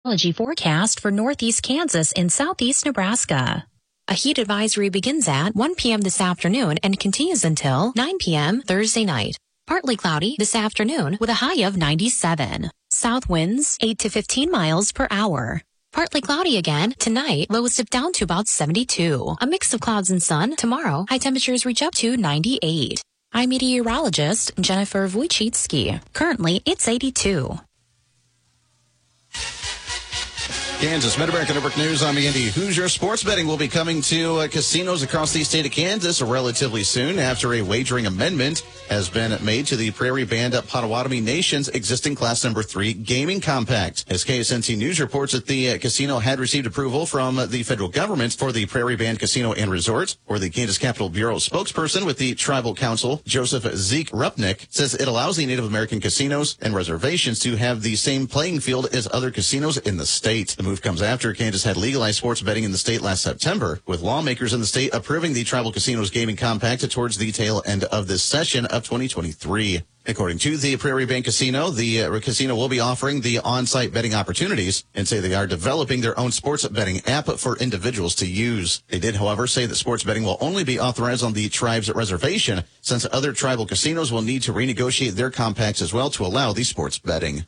Meteorology forecast for northeast Kansas and southeast Nebraska. A heat advisory begins at 1 p.m. this afternoon and continues until 9 p.m. Thursday night. Partly cloudy this afternoon with a high of 97. South winds 8 to 15 miles per hour. Partly cloudy again tonight, lows dip down to about 72. A mix of clouds and sun tomorrow, high temperatures reach up to 98. I'm meteorologist Jennifer Wojcicki. Currently, it's 82. Kansas Mid-America Network News. I'm Andy Hoosier. Sports betting will be coming to casinos across the state of Kansas relatively soon after a wagering amendment has been made to the Prairie Band Potawatomi Nation's existing Class Number 3 gaming compact. As KSNC News reports that the casino had received approval from the federal government for the Prairie Band Casino and Resort, or the Kansas Capital Bureau spokesperson with the Tribal Council, Joseph Zeke Rupnick, says it allows the Native American casinos and reservations to have the same playing field as other casinos in the state. The move comes after Kansas had legalized sports betting in the state last September, with lawmakers in the state approving the Tribal Casinos Gaming Compact towards the tail end of this session of 2023. According to the Prairie Band Casino, the casino will be offering the on-site betting opportunities and say they are developing their own sports betting app for individuals to use. They did, however, say that sports betting will only be authorized on the tribe's reservation, since other tribal casinos will need to renegotiate their compacts as well to allow the sports betting.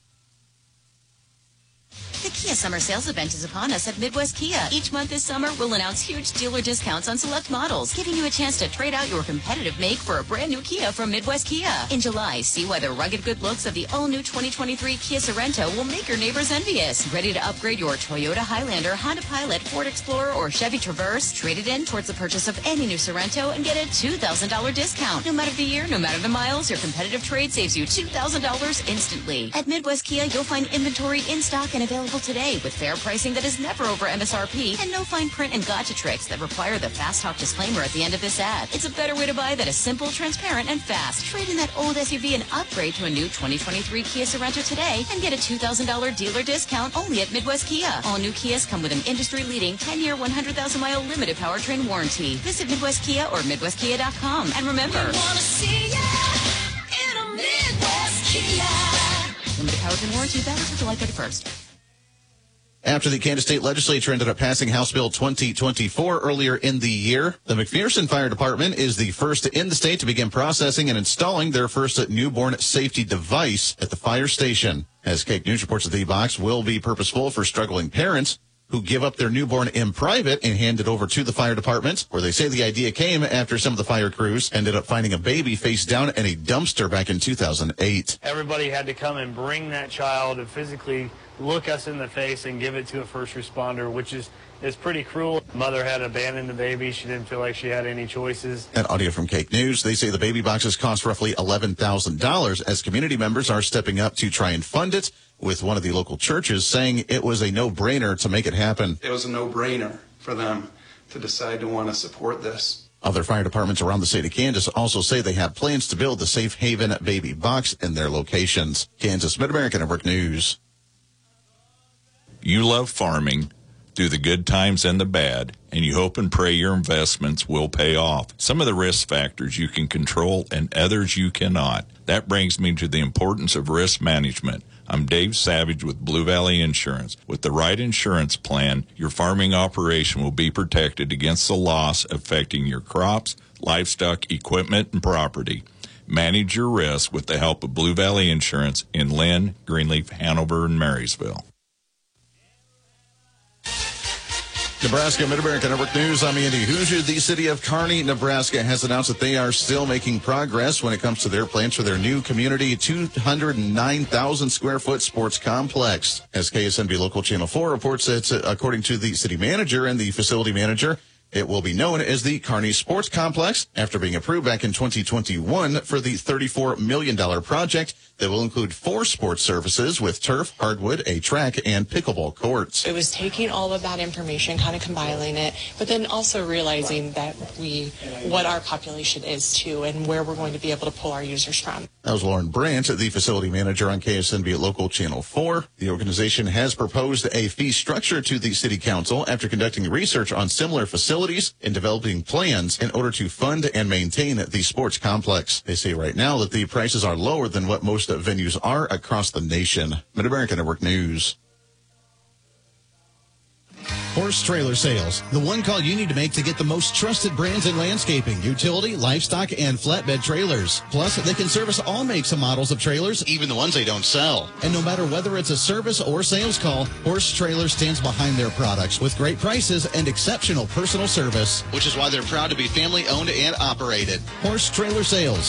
The Kia Summer Sales Event is upon us at Midwest Kia. Each month this summer, we'll announce huge dealer discounts on select models, giving you a chance to trade out your competitive make for a brand new Kia from Midwest Kia. In July, see why the rugged good looks of the all-new 2023 Kia Sorento will make your neighbors envious. Ready to upgrade your Toyota Highlander, Honda Pilot, Ford Explorer, or Chevy Traverse? Trade it in towards the purchase of any new Sorento and get a $2,000 discount. No matter the year, no matter the miles, your competitive trade saves you $2,000 instantly. At Midwest Kia, you'll find inventory in stock and available today with fair pricing that is never over MSRP and no fine print and gotcha tricks that require the fast talk disclaimer at the end of this ad. It's a better way to buy that is simple, transparent, and fast. Trade in that old SUV and upgrade to a new 2023 Kia Sorento today and get a $2,000 dealer discount only at Midwest Kia. All new Kias come with an industry-leading 10-year, 100,000-mile limited powertrain warranty. Visit Midwest Kia or MidwestKia.com. And remember, I wanna see ya in a Midwest Kia. limited powertrain warranty valid until July 31st. After the Kansas State Legislature ended up passing House Bill 2024 earlier in the year, the McPherson Fire Department is the first in the state to begin processing and installing their first newborn safety device at the fire station. As Cake News reports, the box will be purposeful for struggling parents who give up their newborn in private and hand it over to the fire department, where they say the idea came after some of the fire crews ended up finding a baby face down in a dumpster back in 2008. Everybody had to come and bring that child and physically look us in the face and give it to a first responder, which is pretty cruel. Mother had abandoned the baby. She didn't feel like she had any choices. That audio from Cake News. They say the baby boxes cost roughly $11,000 as community members are stepping up to try and fund it, with one of the local churches saying it was a no-brainer to make it happen. It was a no-brainer for them to decide to want to support this. Other fire departments around the state of Kansas also say they have plans to build the Safe Haven baby box in their locations. Kansas Mid-America Network News. You love farming through the good times and the bad, and you hope and pray your investments will pay off. Some of the risk factors you can control and others you cannot. That brings me to the importance of risk management. I'm Dave Savage with Blue Valley Insurance. With the right insurance plan, your farming operation will be protected against the loss affecting your crops, livestock, equipment, and property. Manage your risk with the help of Blue Valley Insurance in Lynn, Greenleaf, Hanover, and Marysville. Nebraska Mid-America Network News. I'm Andy Hoosier. The city of Kearney, Nebraska has announced that they are still making progress when it comes to their plans for their new community 209,000 square foot sports complex. As KSNB Local Channel 4 reports that according to the city manager and the facility manager, it will be known as the Kearney Sports Complex after being approved back in 2021 for the $34 million project that will include 4 sports services with turf, hardwood, a track, and pickleball courts. It was taking all of that information, kind of compiling it, but then also realizing that what our population is too and where we're going to be able to pull our users from. That was Lauren Brandt, the facility manager on KSNB Local Channel 4. The organization has proposed a fee structure to the city council after conducting research on similar facilities and developing plans in order to fund and maintain the sports complex. They say right now that the prices are lower than what most venues are across the nation. Mid-America Network News. Horse Trailer Sales, the one call you need to make to get the most trusted brands in landscaping, utility, livestock, and flatbed trailers. Plus, they can service all makes and models of trailers, even the ones they don't sell. And no matter whether it's a service or sales call, Horse Trailer stands behind their products with great prices and exceptional personal service, which is why they're proud to be family-owned and operated. Horse Trailer Sales,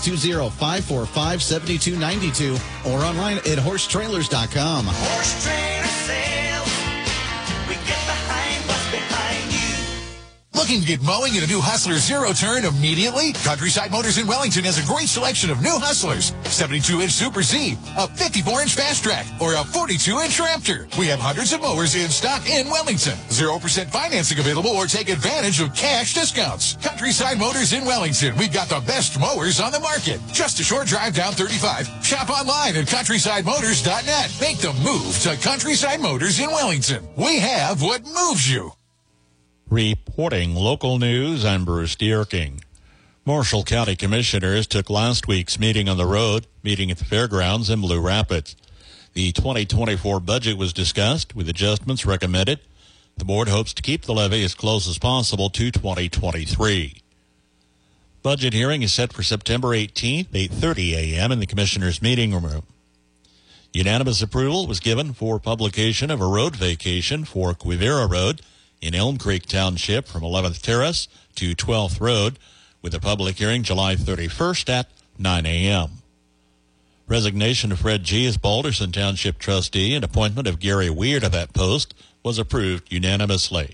620-545-7292, or online at horsetrailers.com. Horse Trailer Sales. We get behind what's behind you. Looking to get mowing in a new Hustler Zero Turn immediately? Countryside Motors in Wellington has a great selection of new Hustlers. 72-inch Super Z, a 54-inch Fast Track, or a 42-inch Raptor. We have hundreds of mowers in stock in Wellington. 0% financing available, or take advantage of cash discounts. Countryside Motors in Wellington. We've got the best mowers on the market. Just a short drive down 35. Shop online at countrysidemotors.net. Make the move to Countryside Motors in Wellington. We have what moves you. Reporting local news, I'm Bruce Dierking. Marshall County Commissioners took last week's meeting on the road, meeting at the fairgrounds in Blue Rapids. The 2024 budget was discussed with adjustments recommended. The board hopes to keep the levy as close as possible to 2023. Budget hearing is set for September 18th, 8:30 a.m. in the Commissioners' meeting room. Unanimous approval was given for publication of a road vacation for Quivira Road in Elm Creek Township from 11th Terrace to 12th Road, with a public hearing July 31st at 9 a.m. Resignation of Fred G. as Balderson Township trustee and appointment of Gary Weir to that post was approved unanimously.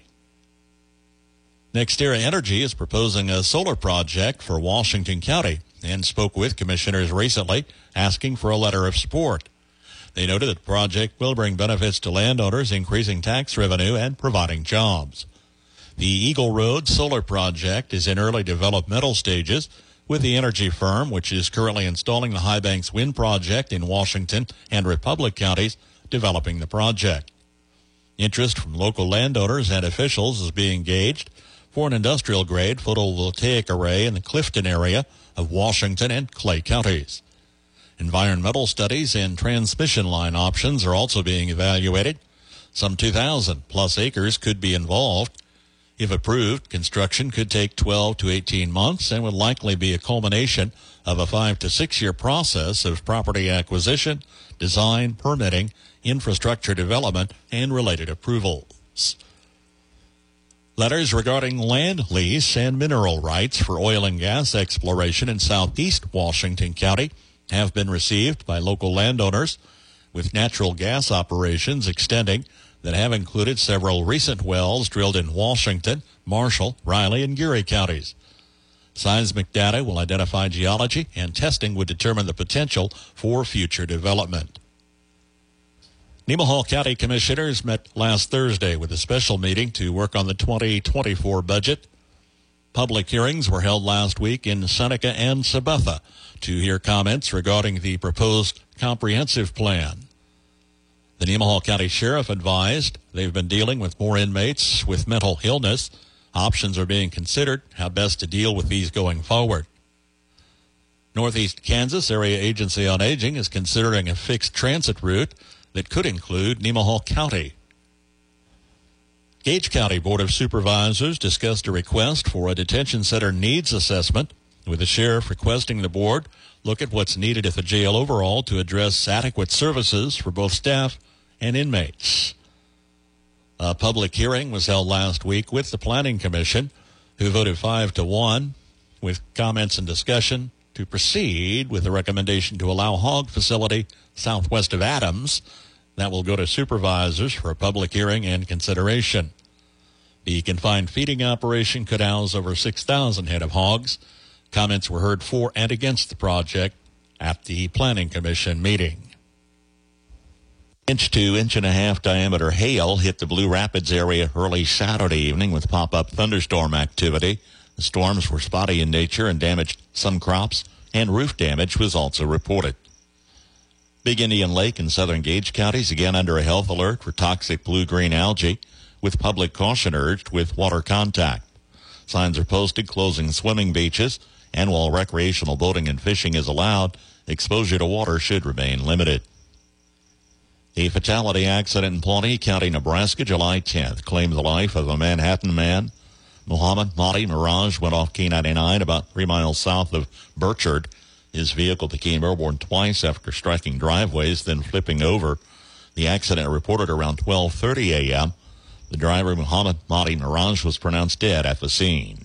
NextEra Energy is proposing a solar project for Washington County and spoke with commissioners recently asking for a letter of support. They noted that the project will bring benefits to landowners, increasing tax revenue and providing jobs. The Eagle Road solar project is in early developmental stages, with the energy firm, which is currently installing the High Banks Wind Project in Washington and Republic counties, developing the project. Interest from local landowners and officials is being gauged for an industrial-grade photovoltaic array in the Clifton area of Washington and Clay counties. Environmental studies and transmission line options are also being evaluated. Some 2,000-plus acres could be involved. If approved, construction could take 12 to 18 months and would likely be a culmination of a 5 to 6 year process of property acquisition, design, permitting, infrastructure development, and related approvals. Letters regarding land lease and mineral rights for oil and gas exploration in southeast Washington County have been received by local landowners, with natural gas operations extending that have included several recent wells drilled in Washington, Marshall, Riley, and Geary counties. Seismic data will identify geology, and testing would determine the potential for future development. Nemaha County Commissioners met last Thursday with a special meeting to work on the 2024 budget. Public hearings were held last week in Seneca and Sabetha to hear comments regarding the proposed comprehensive plan. The Nemaha County Sheriff advised they've been dealing with more inmates with mental illness. Options are being considered how best to deal with these going forward. Northeast Kansas Area Agency on Aging is considering a fixed transit route that could include Nemaha County. Gage County Board of Supervisors discussed a request for a detention center needs assessment, with the sheriff requesting the board look at what's needed at the jail overall to address adequate services for both staff and inmates. A public hearing was held last week with the Planning Commission, who voted 5-1 with comments and discussion to proceed with the recommendation to allow hog facility southwest of Adams. That will go to supervisors for a public hearing and consideration. The confined feeding operation could house over 6,000 head of hogs. Comments were heard for and against the project at the Planning Commission meeting. 1 to 1.5 inch diameter hail hit the Blue Rapids area early Saturday evening with pop-up thunderstorm activity. The storms were spotty in nature and damaged some crops, and roof damage was also reported. Big Indian Lake and southern Gage counties again under a health alert for toxic blue-green algae, with public caution urged with water contact. Signs are posted closing swimming beaches, and while recreational boating and fishing is allowed, exposure to water should remain limited. A fatality accident in Pawnee County, Nebraska, July 10th, claimed the life of a Manhattan man. Muhammad Mahdi Mirage went off K-99 about 3 miles south of Burchard. His vehicle became airborne twice after striking driveways, then flipping over. The accident reported around 12:30 a.m. The driver, Muhammad Mahdi Mirage, was pronounced dead at the scene.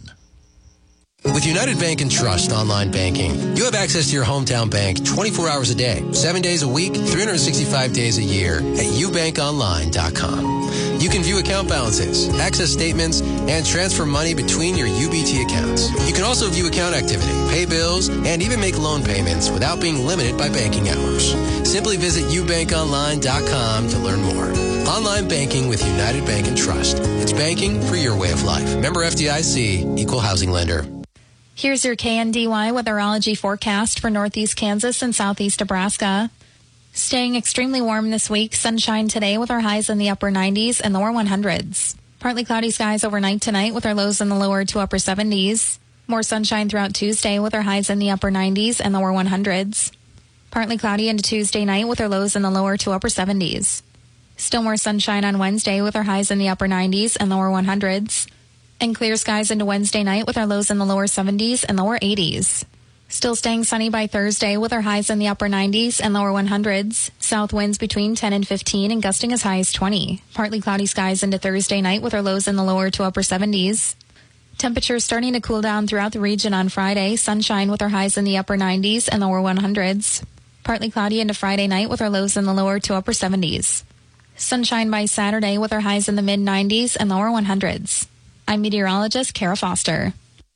With United Bank and Trust online banking, you have access to your hometown bank 24 hours a day, 7 days a week, 365 days a year at ubankonline.com. You can view account balances, access statements, and transfer money between your UBT accounts. You can also view account activity, pay bills, and even make loan payments without being limited by banking hours. Simply visit ubankonline.com to learn more. Online banking with United Bank and Trust. It's banking for your way of life. Member FDIC, Equal Housing Lender. Here's your KNDY weatherology forecast for northeast Kansas and southeast Nebraska. Staying extremely warm this week. Sunshine today with our highs in the upper 90s and lower 100s. Partly cloudy skies overnight tonight with our lows in the lower to upper 70s. More sunshine throughout Tuesday with our highs in the upper 90s and lower 100s. Partly cloudy into Tuesday night with our lows in the lower to upper 70s. Still more sunshine on Wednesday with our highs in the upper 90s and lower 100s. And clear skies into Wednesday night with our lows in the lower 70s and lower 80s. Still staying sunny by Thursday with our highs in the upper 90s and lower 100s. South winds between 10 and 15 and gusting as high as 20. Partly cloudy skies into Thursday night with our lows in the lower to upper 70s. Temperatures starting to cool down throughout the region on Friday. Sunshine with our highs in the upper 90s and lower 100s. Partly cloudy into Friday night with our lows in the lower to upper 70s. Sunshine by Saturday with our highs in the mid 90s and lower 100s. I'm meteorologist Kara Foster.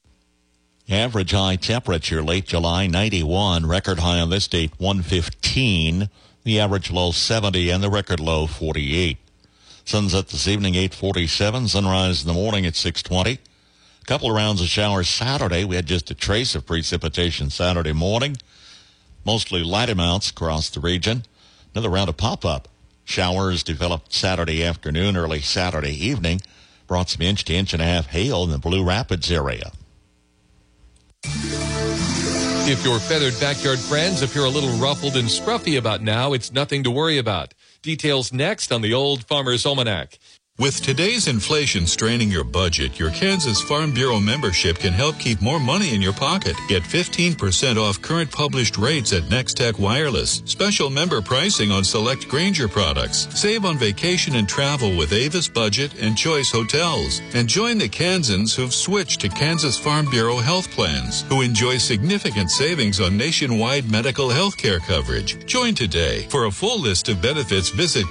Average high temperature late July 91, record high on this date 115, the average low 70 and the record low 48. Sunset this evening 8:47, sunrise in the morning at 6:20. A couple of rounds of showers Saturday. We had just a trace of precipitation Saturday morning. Mostly light amounts across the region. Another round of pop-up showers developed Saturday afternoon, early Saturday evening. Brought some inch to inch and a half hail in the Blue Rapids area. If your feathered backyard friends appear a little ruffled and scruffy about now, it's nothing to worry about. Details next on the Old Farmer's Almanac. With today's inflation straining your budget, your Kansas Farm Bureau membership can help keep more money in your pocket. Get 15% off current published rates at Nextech Wireless. Special member pricing on select Grainger products. Save on vacation and travel with Avis Budget and Choice Hotels. And join the Kansans who've switched to Kansas Farm Bureau health plans, who enjoy significant savings on nationwide medical health care coverage. Join today. For a full list of benefits, visit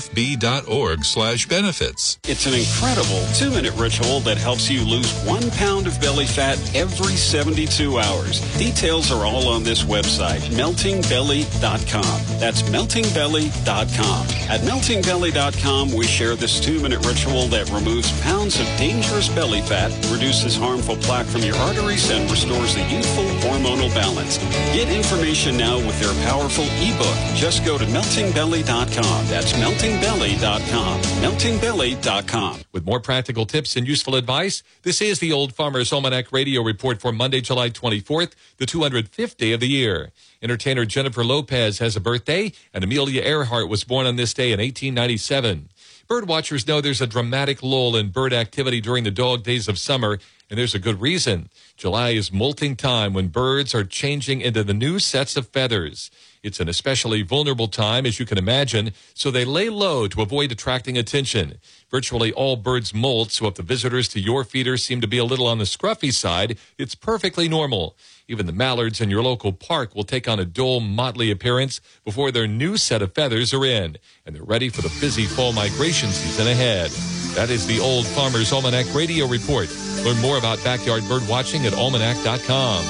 kfb.org/benefits. It's an incredible 2-minute ritual that helps you lose 1 pound of belly fat every 72 hours. Details are all on this website, meltingbelly.com. That's meltingbelly.com. At meltingbelly.com, we share this 2-minute ritual that removes pounds of dangerous belly fat, reduces harmful plaque from your arteries, and restores a youthful hormonal balance. Get information now with their powerful ebook. Just go to meltingbelly.com. That's meltingbelly.com. Meltingbelly.com. With more practical tips and useful advice, this is the Old Farmer's Almanac Radio Report for Monday, July 24th, the 205th day of the year. Entertainer Jennifer Lopez has a birthday, and Amelia Earhart was born on this day in 1897. Bird watchers know there's a dramatic lull in bird activity during the dog days of summer, and there's a good reason. July is molting time when birds are changing into the new sets of feathers. It's an especially vulnerable time, as you can imagine, so they lay low to avoid attracting attention. Virtually all birds molt, so if the visitors to your feeder seem to be a little on the scruffy side, it's perfectly normal. Even the mallards in your local park will take on a dull, motley appearance before their new set of feathers are in, and they're ready for the busy fall migration season ahead. That is the Old Farmer's Almanac Radio Report. Learn more about backyard bird watching at almanac.com.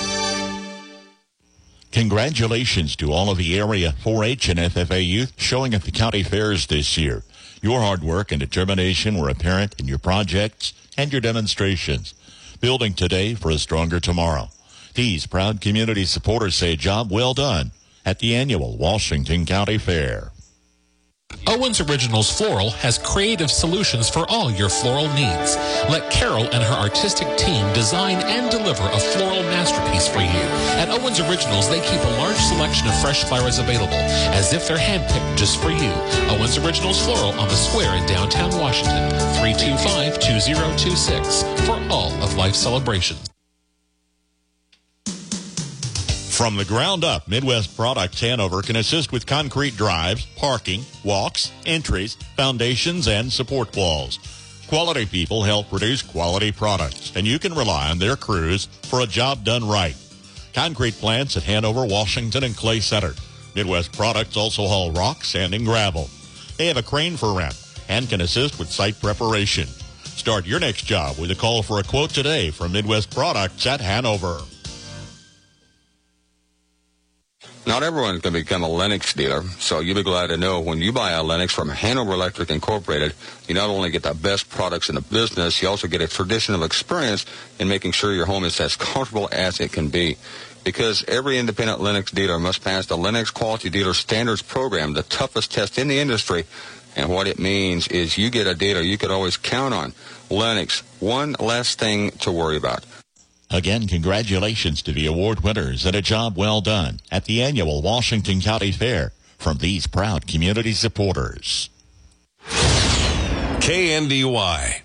Congratulations to all of the area 4-H and FFA youth showing at the county fairs this year. Your hard work and determination were apparent in your projects and your demonstrations. Building today for a stronger tomorrow. These proud community supporters say a job well done at the annual Washington County Fair. Owens Originals Floral has creative solutions for all your floral needs. Let Carol and her artistic team design and deliver a floral masterpiece for you. At Owens Originals, they keep a large selection of fresh flowers available, as if they're handpicked just for you. Owens Originals Floral on the Square in downtown Washington, 325-2026, for all of life's celebrations. From the ground up, Midwest Products Hanover can assist with concrete drives, parking, walks, entries, foundations, and support walls. Quality people help produce quality products, and you can rely on their crews for a job done right. Concrete plants at Hanover, Washington, and Clay Center. Midwest Products also haul rock, sand, and gravel. They have a crane for rent and can assist with site preparation. Start your next job with a call for a quote today from Midwest Products at Hanover. Not everyone's going to become a Lennox dealer, so you'll be glad to know when you buy a Lennox from Hanover Electric Incorporated, you not only get the best products in the business, you also get a traditional experience in making sure your home is as comfortable as it can be. Because every independent Lennox dealer must pass the Lennox Quality Dealer Standards Program, the toughest test in the industry. And what it means is you get a dealer you could always count on. Lennox, one less thing to worry about. Again, congratulations to the award winners and a job well done at the annual Washington County Fair from these proud community supporters. KNDY.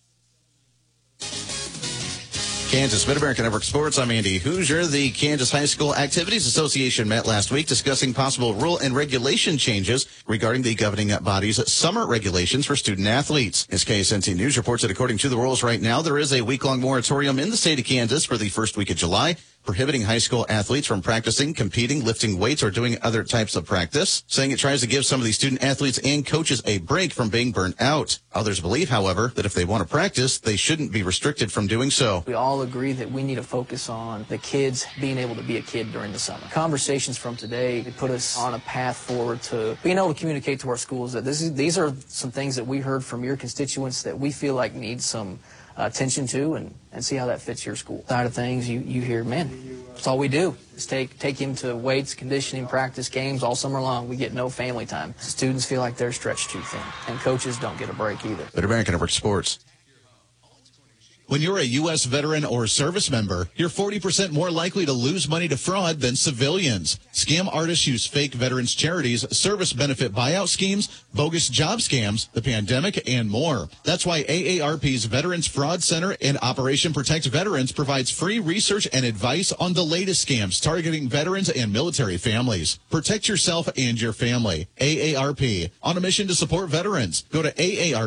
Kansas Mid-American Network Sports. I'm Andy Hoosier. The Kansas High School Activities Association met last week discussing possible rule and regulation changes regarding the governing body's summer regulations for student athletes. As KSNC News reports that according to the rules right now, there is a week-long moratorium in the state of Kansas for the first week of July, prohibiting high school athletes from practicing, competing, lifting weights, or doing other types of practice, saying it tries to give some of these student athletes and coaches a break from being burnt out. Others believe, however, that if they want to practice, they shouldn't be restricted from doing so. We all agree that we need to focus on the kids being able to be a kid during the summer. Conversations from today put us on a path forward to being able to communicate to our schools that these are some things that we heard from your constituents that we feel like need some attention to, and see how that fits your school. Side of things, you hear, man, that's all we do is take him to weights, conditioning, practice, games all summer long. We get no family time. Students feel like they're stretched too thin, and coaches don't get a break either. Mid-American Network Sports. When you're a U.S. veteran or service member, you're 40% more likely to lose money to fraud than civilians. Scam artists use fake veterans charities, service benefit buyout schemes, bogus job scams, the pandemic, and more. That's why AARP's Veterans Fraud Center and Operation Protect Veterans provides free research and advice on the latest scams targeting veterans and military families. Protect yourself and your family. AARP, on a mission to support veterans. Go to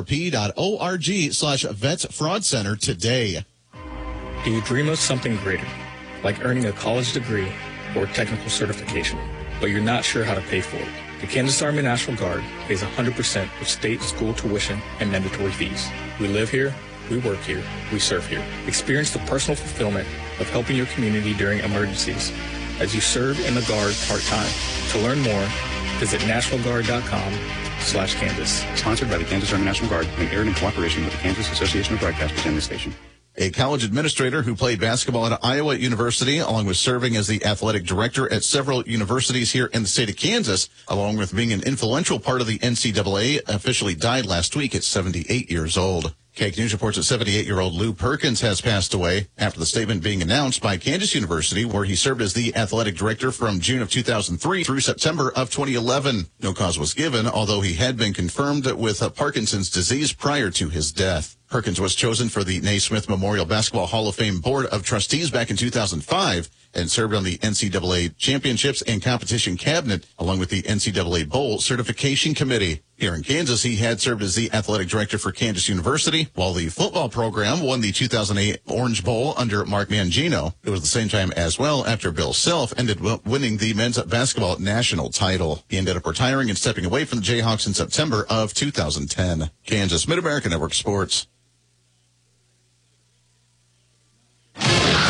aarp.org/vetsfraudcenter today. Do you dream of something greater, like earning a college degree or technical certification, but you're not sure how to pay for it? The Kansas Army National Guard pays 100% of state school tuition and mandatory fees. We live here, we work here, we serve here. Experience the personal fulfillment of helping your community during emergencies as you serve in the Guard part-time. To learn more, visit nationalguard.com/Kansas. Sponsored by the Kansas Army National Guard and aired in cooperation with the Kansas Association of Broadcasters and this station. A college administrator who played basketball at Iowa University, along with serving as the athletic director at several universities here in the state of Kansas, along with being an influential part of the NCAA, officially died last week at 78 years old. KAKE News reports that 78-year-old Lou Perkins has passed away after the statement being announced by Kansas University, where he served as the athletic director from June of 2003 through September of 2011. No cause was given, although he had been confirmed with Parkinson's disease prior to his death. Perkins was chosen for the Naismith Memorial Basketball Hall of Fame Board of Trustees back in 2005 and served on the NCAA Championships and Competition Cabinet, along with the NCAA Bowl Certification Committee. Here in Kansas, he had served as the athletic director for Kansas University, while the football program won the 2008 Orange Bowl under Mark Mangino. It was the same time as well after Bill Self ended up winning the men's basketball national title. He ended up retiring and stepping away from the Jayhawks in September of 2010. Kansas Mid-American Network Sports.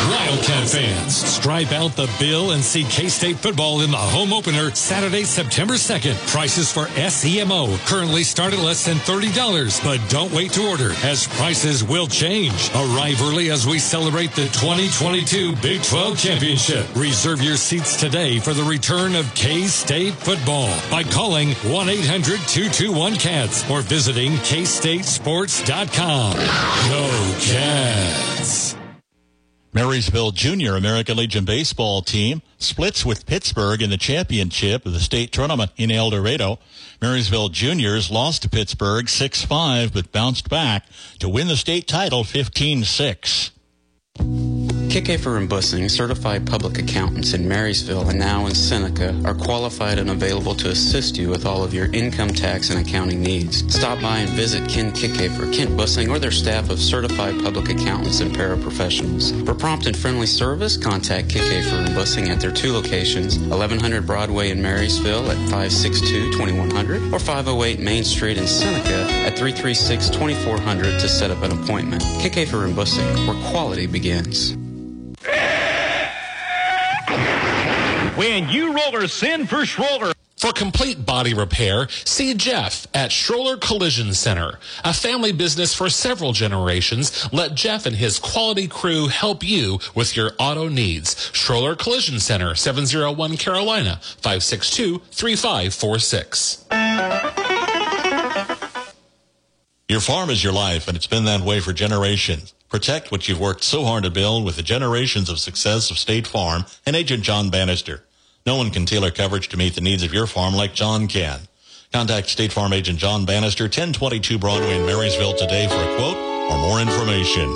Wildcat fans, stripe out the bill and see K-State football in the home opener Saturday, September 2nd. Prices for SEMO currently start at less than $30, but don't wait to order as prices will change. Arrive early as we celebrate the 2022 Big 12 Championship. Reserve your seats today for the return of K-State football by calling 1-800-221-CATS or visiting KStateSports.com. Go Cats! Marysville Junior American Legion baseball team splits with Pittsburgh in the championship of the state tournament in El Dorado. Marysville Juniors lost to Pittsburgh 6-5, but bounced back to win the state title 15-6. Kickafer and Bussing, certified public accountants in Marysville and now in Seneca, are qualified and available to assist you with all of your income tax and accounting needs. Stop by and visit Ken Kickafer, Kent Bussing, or their staff of certified public accountants and paraprofessionals. For prompt and friendly service, contact Kickafer and Bussing at their two locations, 1100 Broadway in Marysville at 562-2100 or 508 Main Street in Seneca at 336-2400 to set up an appointment. Kickafer and Bussing, where quality begins. When you rollers send for Schroller. For complete body repair, see Jeff at Schroller Collision Center. A family business for several generations, let Jeff and his quality crew help you with your auto needs. Schroller Collision Center, 701 Carolina, 562-3546. Your farm is your life, and it's been that way for generations. Protect what you've worked so hard to build with the generations of success of State Farm and Agent John Bannister. No one can tailor coverage to meet the needs of your farm like John can. Contact State Farm Agent John Bannister, 1022 Broadway in Marysville today for a quote or more information.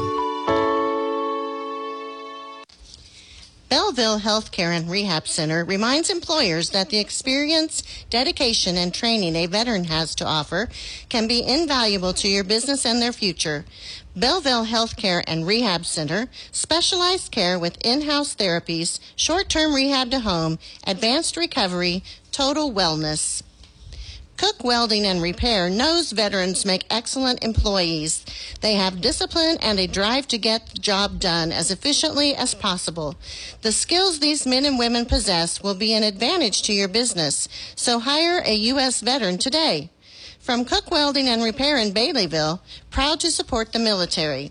Belleville Healthcare and Rehab Center reminds employers that the experience, dedication, and training a veteran has to offer can be invaluable to your business and their future. Belleville Healthcare and Rehab Center, specialized care with in-house therapies, short-term rehab to home, advanced recovery, total wellness. Cook Welding and Repair knows veterans make excellent employees. They have discipline and a drive to get the job done as efficiently as possible. The skills these men and women possess will be an advantage to your business, so hire a U.S. veteran today. From Cook Welding and Repair in Baileyville, proud to support the military.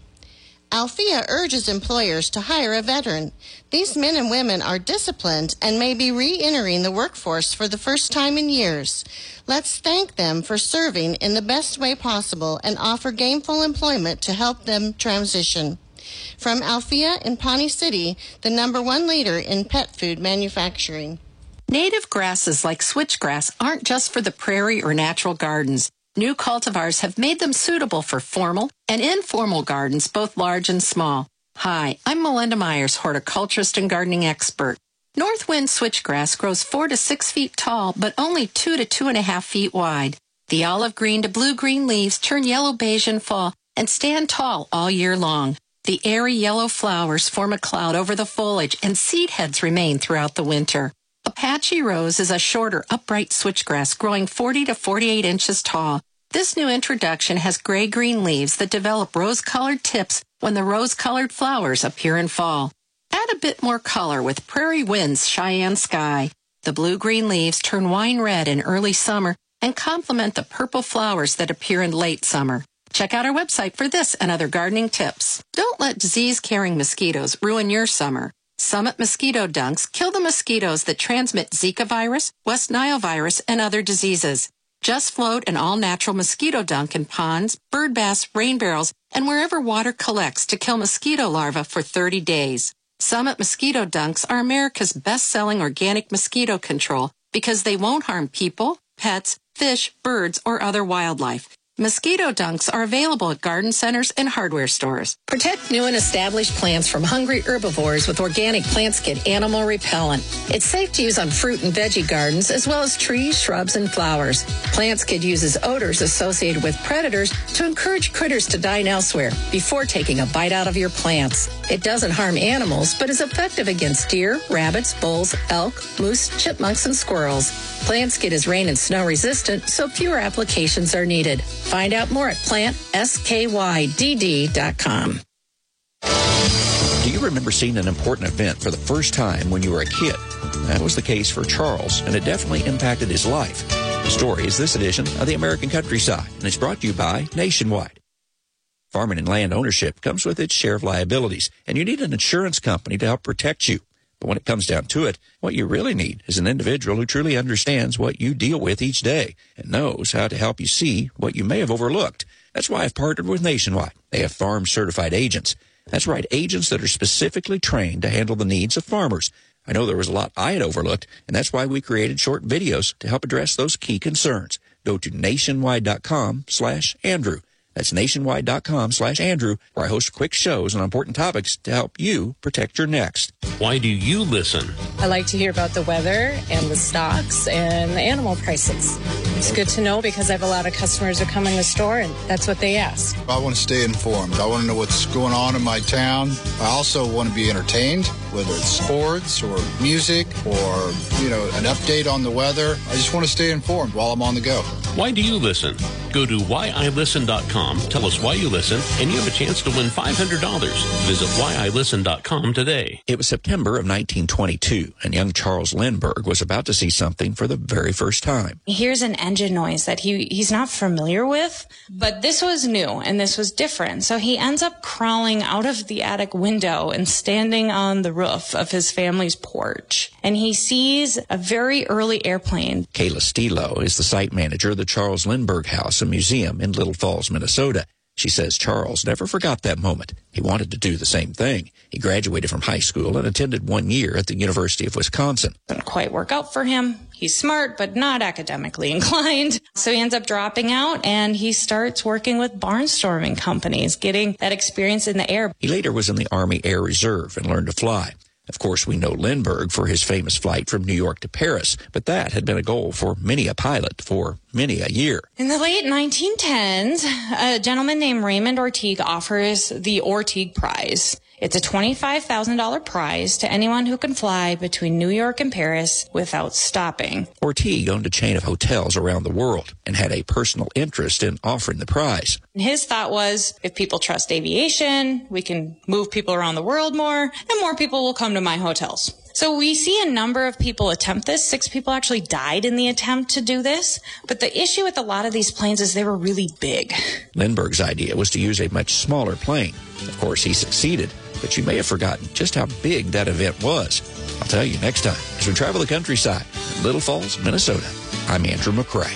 Althea urges employers to hire a veteran. These men and women are disciplined and may be re-entering the workforce for the first time in years. Let's thank them for serving in the best way possible and offer gainful employment to help them transition. From Althea in Pawnee City, the #1 leader in pet food manufacturing. Native grasses like switchgrass aren't just for the prairie or natural gardens. New cultivars have made them suitable for formal and informal gardens, both large and small. Hi, I'm Melinda Myers, horticulturist and gardening expert. Northwind switchgrass grows 4 to 6 feet tall, but only 2 to 2.5 feet wide. The olive green to blue-green leaves turn yellow-beige in fall and stand tall all year long. The airy yellow flowers form a cloud over the foliage, and seed heads remain throughout the winter. Apache Rose is a shorter, upright switchgrass growing 40 to 48 inches tall. This new introduction has gray-green leaves that develop rose-colored tips when the rose-colored flowers appear in fall. Add a bit more color with Prairie Wind's Cheyenne Sky. The blue-green leaves turn wine red in early summer and complement the purple flowers that appear in late summer. Check out our website for this and other gardening tips. Don't let disease-carrying mosquitoes ruin your summer. Summit Mosquito Dunks kill the mosquitoes that transmit Zika virus, West Nile virus, and other diseases. Just float an all-natural mosquito dunk in ponds, bird baths, rain barrels, and wherever water collects to kill mosquito larvae for 30 days. Summit Mosquito Dunks are America's best-selling organic mosquito control because they won't harm people, pets, fish, birds, or other wildlife. Mosquito dunks are available at garden centers and hardware stores. Protect new and established plants from hungry herbivores with Organic PlantSkid Animal Repellent. It's safe to use on fruit and veggie gardens as well as trees, shrubs, and flowers. PlantSkid uses odors associated with predators to encourage critters to dine elsewhere before taking a bite out of your plants. It doesn't harm animals, but is effective against deer, rabbits, bulls, elk, moose, chipmunks, and squirrels. PlantSkid is rain and snow resistant, so fewer applications are needed. Find out more at plantskydd.com. Do you remember seeing an important event for the first time when you were a kid? That was the case for Charles, and it definitely impacted his life. The story is this edition of the American Countryside, and it's brought to you by Nationwide. Farming and land ownership comes with its share of liabilities, and you need an insurance company to help protect you. But when it comes down to it, what you really need is an individual who truly understands what you deal with each day and knows how to help you see what you may have overlooked. That's why I've partnered with Nationwide. They have farm-certified agents. That's right, agents that are specifically trained to handle the needs of farmers. I know there was a lot I had overlooked, and that's why we created short videos to help address those key concerns. Go to nationwide.com/Andrew. That's nationwide.com/Andrew, where I host quick shows on important topics to help you protect your next. Why do you listen? I like to hear about the weather and the stocks and the animal prices. It's good to know because I have a lot of customers who come in the store and that's what they ask. I want to stay informed. I want to know what's going on in my town. I also want to be entertained, whether it's sports or music or, an update on the weather. I just want to stay informed while I'm on the go. Why do you listen? Go to whyilisten.com, tell us why you listen, and you have a chance to win $500. Visit whyilisten.com today. It was September of 1922, and young Charles Lindbergh was about to see something for the very first time. He hears an engine noise that he's not familiar with, but this was new and this was different. So he ends up crawling out of the attic window and standing on the roof of his family's porch. And he sees a very early airplane. Kayla Stilo is the site manager of the Charles Lindbergh House, a museum in Little Falls, Minnesota. She says Charles never forgot that moment. He wanted to do the same thing. He graduated from high school and attended 1 year at the University of Wisconsin. Didn't quite work out for him. He's smart, but not academically inclined. So he ends up dropping out and he starts working with barnstorming companies, getting that experience in the air. He later was in the Army Air Reserve and learned to fly. Of course, we know Lindbergh for his famous flight from New York to Paris, but that had been a goal for many a pilot for many a year. In the late 1910s, a gentleman named Raymond Ortigue offers the Ortigue Prize. It's a $25,000 prize to anyone who can fly between New York and Paris without stopping. Ortigue owned a chain of hotels around the world and had a personal interest in offering the prize. His thought was, if people trust aviation, we can move people around the world more, and more people will come to my hotels. So we see a number of people attempt this. 6 people actually died in the attempt to do this. But the issue with a lot of these planes is they were really big. Lindbergh's idea was to use a much smaller plane. Of course, he succeeded, but you may have forgotten just how big that event was. I'll tell you next time as we travel the countryside in Little Falls, Minnesota. I'm Andrew McCrae.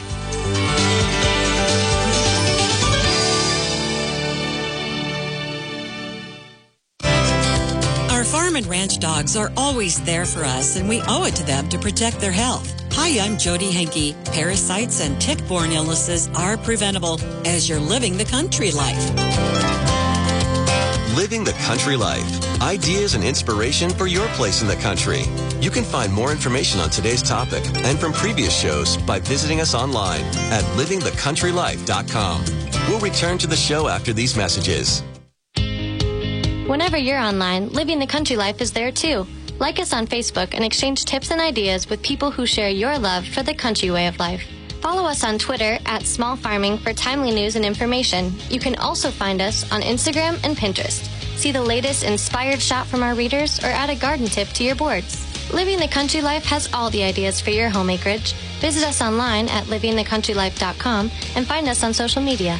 Farm and ranch dogs are always there for us, and we owe it to them to protect their health. Hi, I'm Jody Henke. Parasites and tick-borne illnesses are preventable as you're living the country life. Living the country life. Ideas and inspiration for your place in the country. You can find more information on today's topic and from previous shows by visiting us online at livingthecountrylife.com. We'll return to the show after these messages. Whenever you're online, Living the Country Life is there too. Like us on Facebook and exchange tips and ideas with people who share your love for the country way of life. Follow us on Twitter at Small Farming for timely news and information. You can also find us on Instagram and Pinterest. See the latest inspired shot from our readers or add a garden tip to your boards. Living the Country Life has all the ideas for your home acreage. Visit us online at livingthecountrylife.com and find us on social media.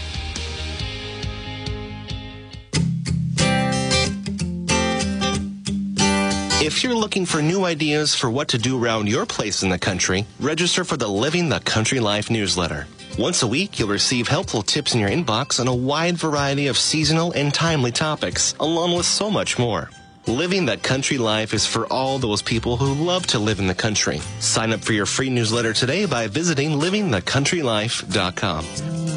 If you're looking for new ideas for what to do around your place in the country, register for the Living the Country Life newsletter. Once a week, you'll receive helpful tips in your inbox on a wide variety of seasonal and timely topics, along with so much more. Living the Country Life is for all those people who love to live in the country. Sign up for your free newsletter today by visiting livingthecountrylife.com.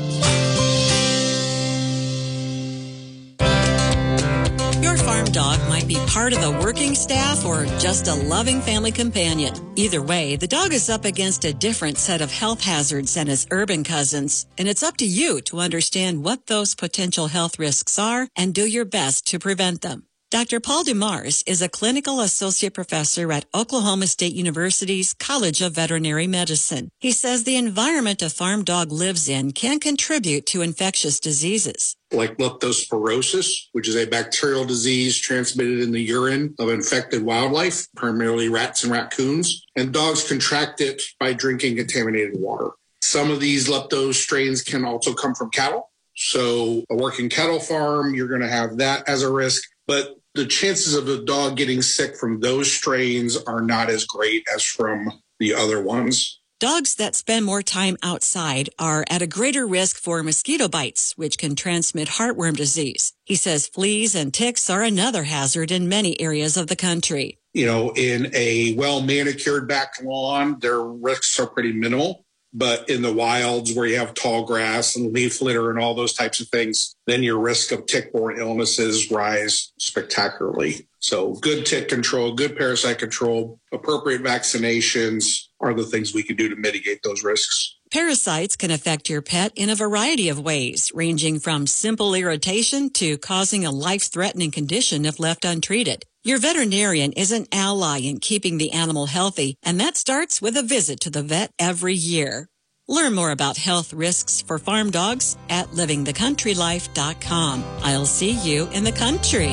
Farm dog might be part of the working staff or just a loving family companion. Either way, the dog is up against a different set of health hazards than his urban cousins, and it's up to you to understand what those potential health risks are and do your best to prevent them. Dr. Paul Dumars is a clinical associate professor at Oklahoma State University's College of Veterinary Medicine. He says the environment a farm dog lives in can contribute to infectious diseases. Like leptospirosis, which is a bacterial disease transmitted in the urine of infected wildlife, primarily rats and raccoons, and dogs contract it by drinking contaminated water. Some of these lepto strains can also come from cattle. So a working cattle farm, you're going to have that as a risk. But the chances of the dog getting sick from those strains are not as great as from the other ones. Dogs that spend more time outside are at a greater risk for mosquito bites, which can transmit heartworm disease. He says fleas and ticks are another hazard in many areas of the country. You know, in a well-manicured back lawn, their risks are pretty minimal. But in the wilds where you have tall grass and leaf litter and all those types of things, then your risk of tick-borne illnesses rise spectacularly. So good tick control, good parasite control, appropriate vaccinations are the things we can do to mitigate those risks. Parasites can affect your pet in a variety of ways, ranging from simple irritation to causing a life-threatening condition if left untreated. Your veterinarian is an ally in keeping the animal healthy, and that starts with a visit to the vet every year. Learn more about health risks for farm dogs at livingthecountrylife.com. I'll see you in the country.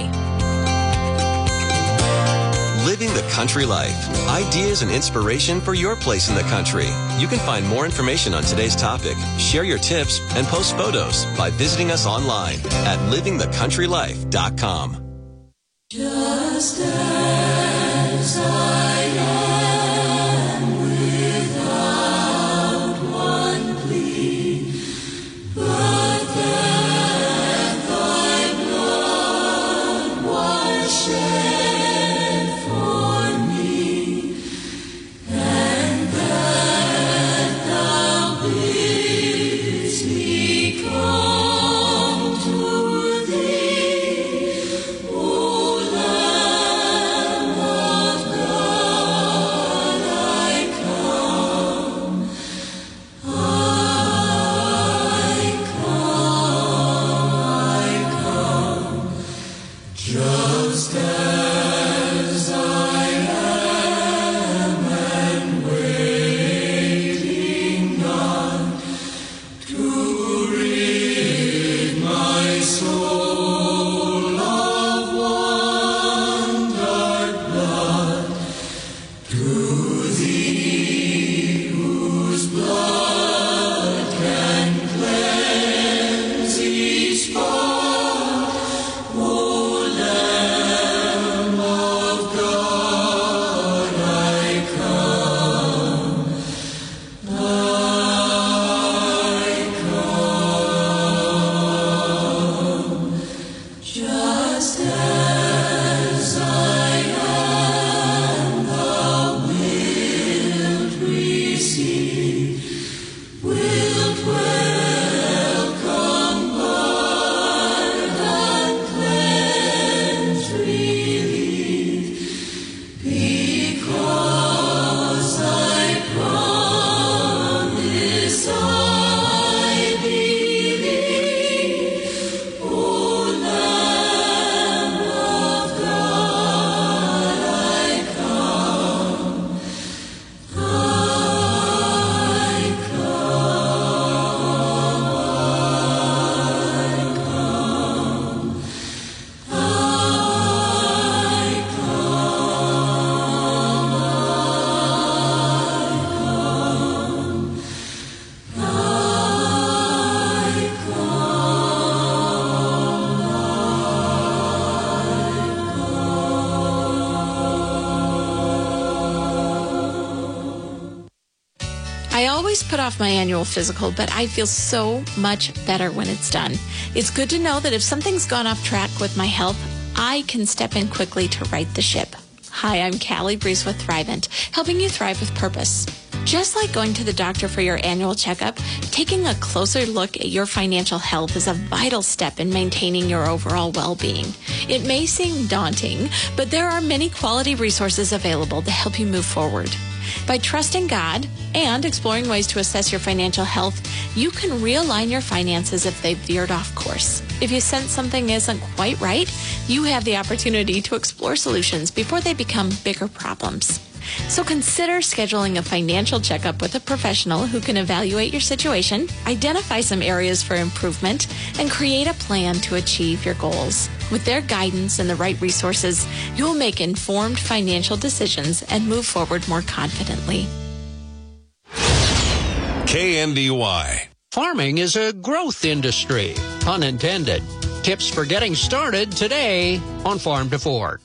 Living the Country Life. Ideas and inspiration for your place in the country. You can find more information on today's topic, share your tips, and post photos by visiting us online at livingthecountrylife.com. Just as I am without one plea, but that thy blood was shed for me, and that thou bidst me come to thee, O Lamb of God, I come, just as I am, and waiting none to rid my soul of one dark blood, to thee whose blood can cleanse each spot, O Lamb of God, I come, just as I am, thou wilt receive, wilt welcome, pardon, cleanse, relieve, because thy promise I believe, O Lamb of God, I come, I always put off my annual physical, but I feel so much better when it's done. It's good to know that if something's gone off track with my health, I can step in quickly to right the ship. Hi, I'm Callie Breeze with Thrivent, helping you thrive with purpose. Just like going to the doctor for your annual checkup, taking a closer look at your financial health is a vital step in maintaining your overall well-being. It may seem daunting, but there are many quality resources available to help you move forward. By trusting God and exploring ways to assess your financial health, you can realign your finances if they've veered off course. If you sense something isn't quite right, you have the opportunity to explore solutions before they become bigger problems. So consider scheduling a financial checkup with a professional who can evaluate your situation, identify some areas for improvement, and create a plan to achieve your goals. With their guidance and the right resources, you'll make informed financial decisions and move forward more confidently. KNDY. Farming is a growth industry, pun intended. Tips for getting started today on Farm to Fork.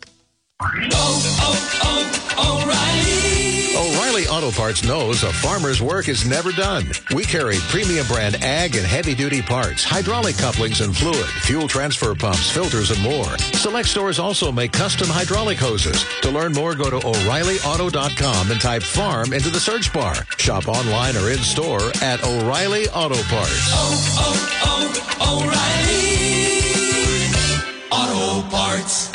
O'Reilly Auto Parts knows a farmer's work is never done. We carry premium brand ag and heavy-duty parts, hydraulic couplings and fluid, fuel transfer pumps, filters, and more. Select stores also make custom hydraulic hoses. To learn more, go to O'ReillyAuto.com and type farm into the search bar. Shop online or in-store at O'Reilly Auto Parts. O'Reilly Auto Parts.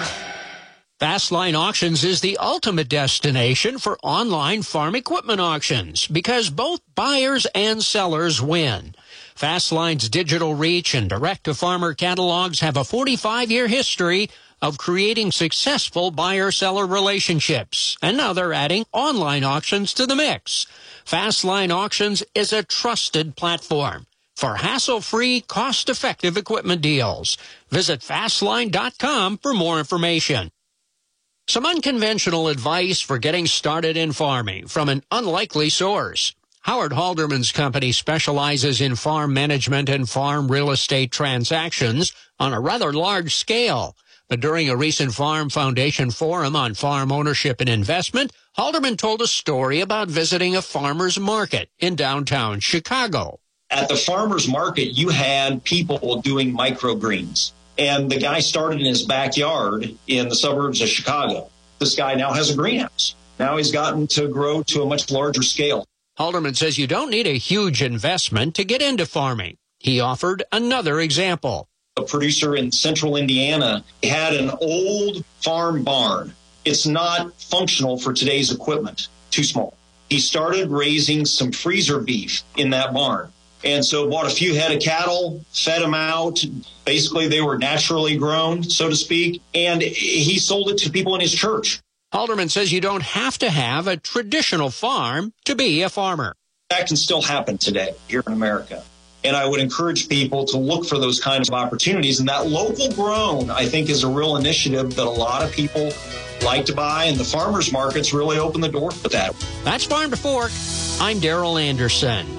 Fastline Auctions is the ultimate destination for online farm equipment auctions because both buyers and sellers win. Fastline's digital reach and direct-to-farmer catalogs have a 45-year history of creating successful buyer-seller relationships, and now they're adding online auctions to the mix. Fastline Auctions is a trusted platform for hassle-free, cost-effective equipment deals. Visit Fastline.com for more information. Some unconventional advice for getting started in farming from an unlikely source. Howard Halderman's company specializes in farm management and farm real estate transactions on a rather large scale. But during a recent Farm Foundation forum on farm ownership and investment, Halderman told a story about visiting a farmer's market in downtown Chicago. At the farmer's market, you had people doing microgreens. And the guy started in his backyard in the suburbs of Chicago. This guy now has a greenhouse. Now he's gotten to grow to a much larger scale. Halderman says you don't need a huge investment to get into farming. He offered another example. A producer in central Indiana had an old farm barn. It's not functional for today's equipment, too small. He started raising some freezer beef in that barn. And so bought a few head of cattle, fed them out. Basically, they were naturally grown, so to speak. And he sold it to people in his church. Halderman says you don't have to have a traditional farm to be a farmer. That can still happen today here in America. And I would encourage people to look for those kinds of opportunities. And that local grown, I think, is a real initiative that a lot of people like to buy. And the farmers markets really open the door for that. That's Farm to Fork. I'm Daryl Anderson.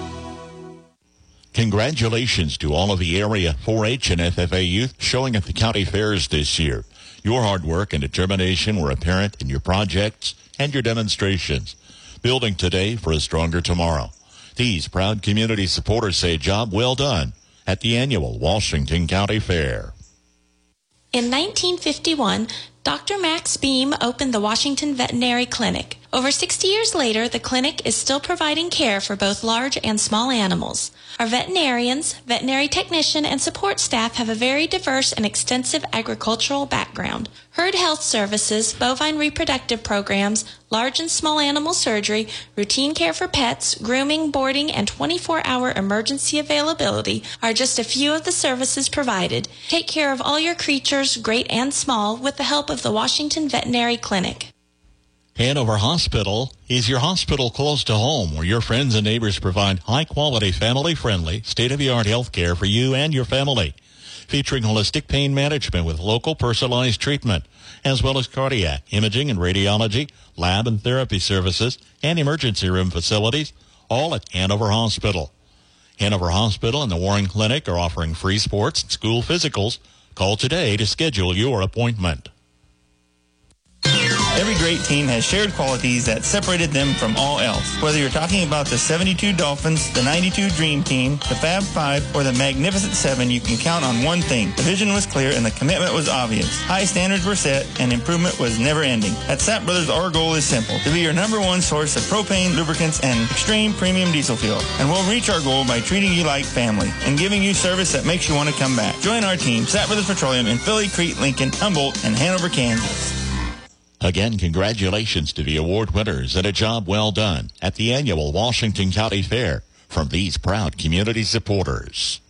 Congratulations to all of the area 4-H and FFA youth showing at the county fairs this year. Your hard work and determination were apparent in your projects and your demonstrations. Building today for a stronger tomorrow. These proud community supporters say job well done at the annual Washington County Fair. In 1951, Dr. Max Beam opened the Washington Veterinary Clinic. Over 60 years later, the clinic is still providing care for both large and small animals. Our veterinarians, veterinary technician, and support staff have a very diverse and extensive agricultural background. Herd health services, bovine reproductive programs, large and small animal surgery, routine care for pets, grooming, boarding, and 24-hour emergency availability are just a few of the services provided. Take care of all your creatures, great and small, with the help of the Washington Veterinary Clinic. Hanover Hospital is your hospital close to home where your friends and neighbors provide high-quality, family-friendly, state-of-the-art health care for you and your family. Featuring holistic pain management with local personalized treatment, as well as cardiac, imaging and radiology, lab and therapy services, and emergency room facilities, all at Hanover Hospital. Hanover Hospital and the Warren Clinic are offering free sports and school physicals. Call today to schedule your appointment. Every great team has shared qualities that separated them from all else. Whether you're talking about the 72 Dolphins, the 92 Dream Team, the Fab Five, or the Magnificent Seven, you can count on one thing. The vision was clear and the commitment was obvious. High standards were set and improvement was never ending. At Sapp Brothers, our goal is simple: to be your number one source of propane, lubricants, and extreme premium diesel fuel. And we'll reach our goal by treating you like family and giving you service that makes you want to come back. Join our team, Sapp Brothers Petroleum, in Philly, Crete, Lincoln, Humboldt, and Hanover, Kansas. Again, congratulations to the award winners and a job well done at the annual Washington County Fair from these proud community supporters.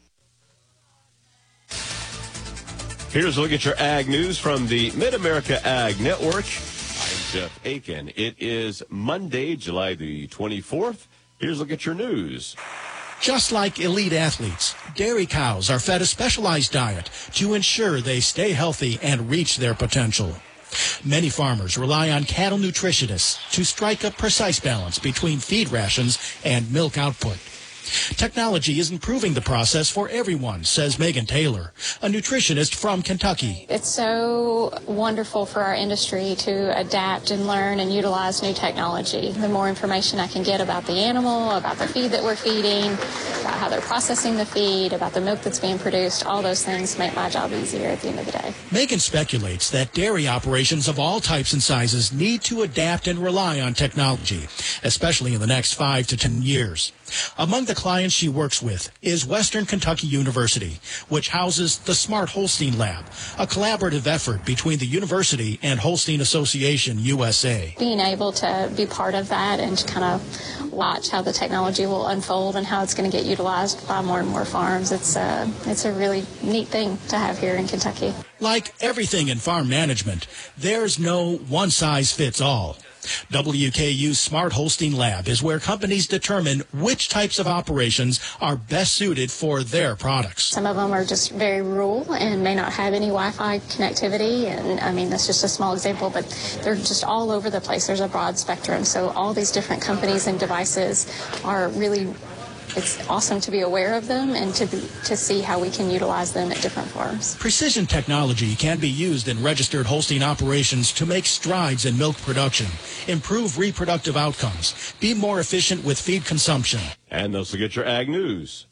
Here's a look at your ag news from the Mid-America Ag Network. I'm Jeff Aiken. It is Monday, July the 24th. Here's a look at your news. Just like elite athletes, dairy cows are fed a specialized diet to ensure they stay healthy and reach their potential. Many farmers rely on cattle nutritionists to strike a precise balance between feed rations and milk output. Technology is improving the process for everyone, says Megan Taylor, a nutritionist from Kentucky. It's so wonderful for our industry to adapt and learn and utilize new technology. The more information I can get about the animal, about the feed that we're feeding, about how they're processing the feed, about the milk that's being produced, all those things make my job easier at the end of the day. Megan speculates that dairy operations of all types and sizes need to adapt and rely on technology, especially in the next 5 to 10 years. Among the clients she works with is Western Kentucky University, which houses the Smart Holstein Lab, a collaborative effort between the university and Holstein Association USA. Being able to be part of that and to kind of watch how the technology will unfold and how it's going to get utilized by more and more farms, it's a really neat thing to have here in Kentucky. Like everything in farm management, there's no one-size-fits-all. WKU's Smart Holstein Lab is where companies determine which types of operations are best suited for their products. Some of them are just very rural and may not have any Wi-Fi connectivity, and I mean that's just a small example, but they're just all over the place. There's a broad spectrum, so all these different companies and devices are really, it's awesome to be aware of them and to see how we can utilize them at different farms. Precision technology can be used in registered Holstein operations to make strides in milk production, improve reproductive outcomes, be more efficient with feed consumption. And those will get your ag news.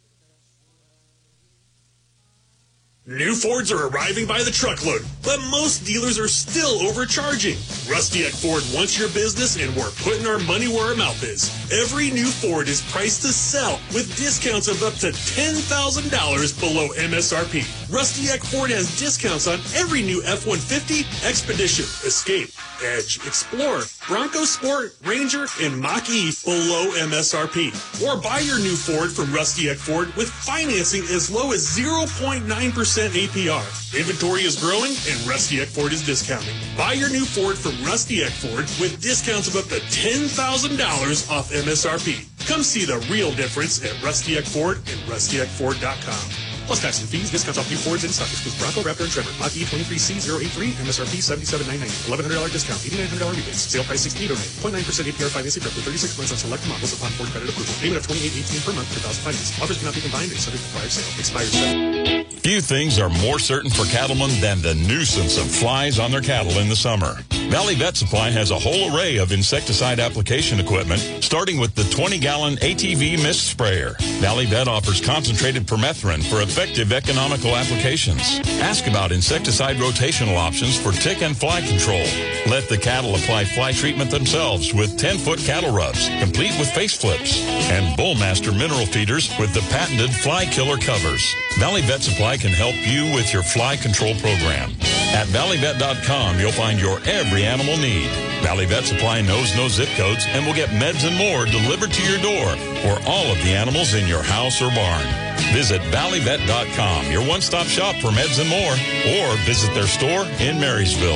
New Fords are arriving by the truckload, but most dealers are still overcharging. Rusty at Ford wants your business, and we're putting our money where our mouth is. Every new Ford is priced to sell with discounts of up to $10,000 below MSRP. Rusty at Ford has discounts on every new F-150, Expedition, Escape, Edge, Explorer, Bronco Sport, Ranger, and Mach-E below MSRP. Or buy your new Ford from Rusty at Ford with financing as low as 0.9% APR. Inventory is growing and Rusty Eck Ford is discounting. Buy your new Ford from Rusty Eck Ford with discounts of up to $10,000 off MSRP. Come see the real difference at Rusty Eck Ford and rustyeckford.com. Plus taxes and fees, discounts off new Fords in stock. Excludes Bronco, Raptor, and Tremor. Mach-E 23C083, MSRP $77,990. $1,100 discount, $8,900 rebates. Sale price $6,809. 0.9% APR financing for up to 36 months on select models upon Ford credit approval. Payment of $28.18 per month per thousand finance. Offers cannot be combined and subject to prior sale. Expires 7. Few things are more certain for cattlemen than the nuisance of flies on their cattle in the summer. Valley Vet Supply has a whole array of insecticide application equipment, starting with the 20-gallon ATV mist sprayer. Valley Vet offers concentrated permethrin for effective economical applications. Ask about insecticide rotational options for tick and fly control. Let the cattle apply fly treatment themselves with 10-foot cattle rubs, complete with face flips, and Bullmaster mineral feeders with the patented fly killer covers. Valley Vet Supply can help you with your fly control program. At valleyvet.com, you'll find your every animal need. Valley Vet Supply knows no zip codes and will get meds and more delivered to your door for all of the animals in your house or barn. Visit valleyvet.com, your one-stop shop for meds and more, or visit their store in Marysville.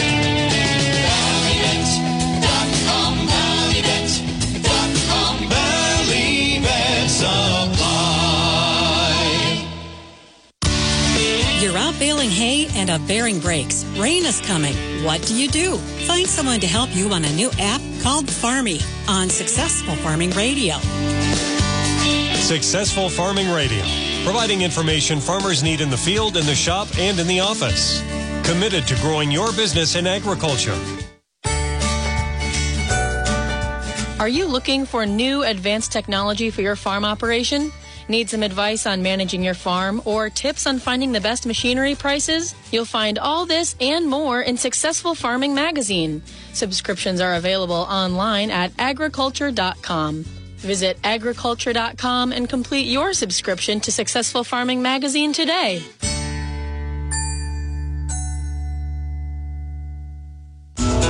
ValleyVet.com, ValleyVet.com, Valley Vet Supply. You're out baling hay and a bearing breaks. Rain is coming. What do? Find someone to help you on a new app called Farmy on Successful Farming Radio. Successful Farming Radio, providing information farmers need in the field, in the shop, and in the office. Committed to growing your business in agriculture. Are you looking for new advanced technology for your farm operation? Need some advice on managing your farm or tips on finding the best machinery prices? You'll find all this and more in Successful Farming Magazine. Subscriptions are available online at agriculture.com. Visit agriculture.com and complete your subscription to Successful Farming Magazine today.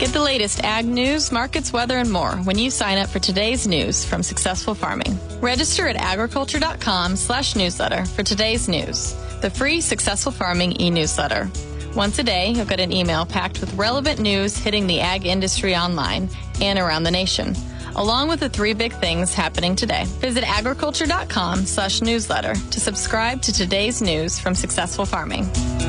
Get the latest ag news, markets, weather, and more when you sign up for today's news from Successful Farming. Register at agriculture.com/newsletter for today's news, the free Successful Farming e-newsletter. Once a day, you'll get an email packed with relevant news hitting the ag industry online and around the nation, along with the 3 big things happening today. Visit agriculture.com/newsletter to subscribe to today's news from Successful Farming.